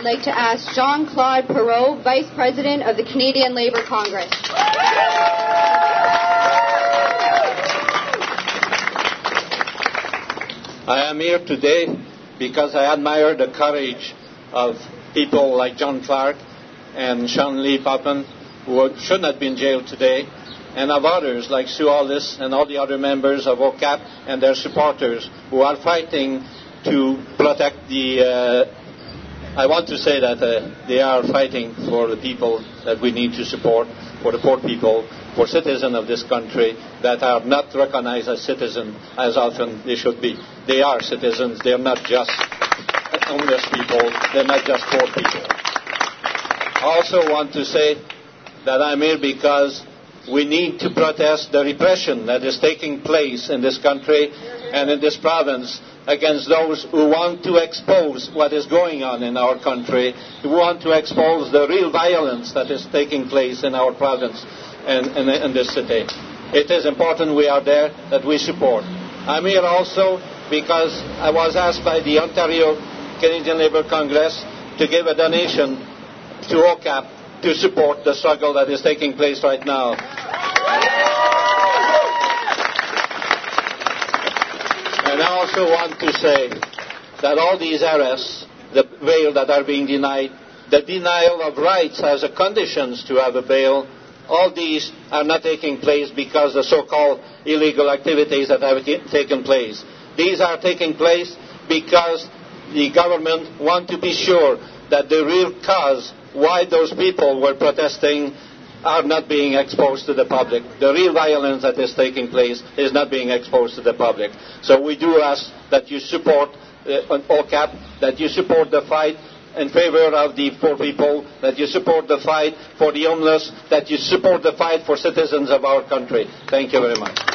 I'd like to ask Jean-Claude Perreault, Vice President of the Canadian Labour Congress. I am here today because I admire the courage of people like John Clark and Sean Lee Poppin, who should not be in jail today, and of others like Sue Allis and all the other members of OCAP and their supporters who are fighting to protect I want to say that they are fighting for the people that we need to support, for the poor people, for citizens of this country that are not recognized as citizens as often they should be. They are citizens. They are not just homeless people. They're not just poor people. I also want to say that I'm here because we need to protest the repression that is taking place in this country and in this province against those who want to expose what is going on in our country, who want to expose the real violence that is taking place in our province and in this city. It is important we are there, that we support. I'm here also because I was asked by the Ontario Canadian Labour Congress to give a donation to OCAP to support the struggle that is taking place right now. And I also want to say that all these arrests, the bail that are being denied, the denial of rights as a conditions to have a bail, all these are not taking place because the so-called illegal activities that have taken place. These are taking place because the government want to be sure that the real cause why those people were protesting are not being exposed to the public. The real violence that is taking place is not being exposed to the public. So we do ask that you support OCAP, that you support the fight in favor of the poor people, that you support the fight for the homeless, that you support the fight for citizens of our country. Thank you very much.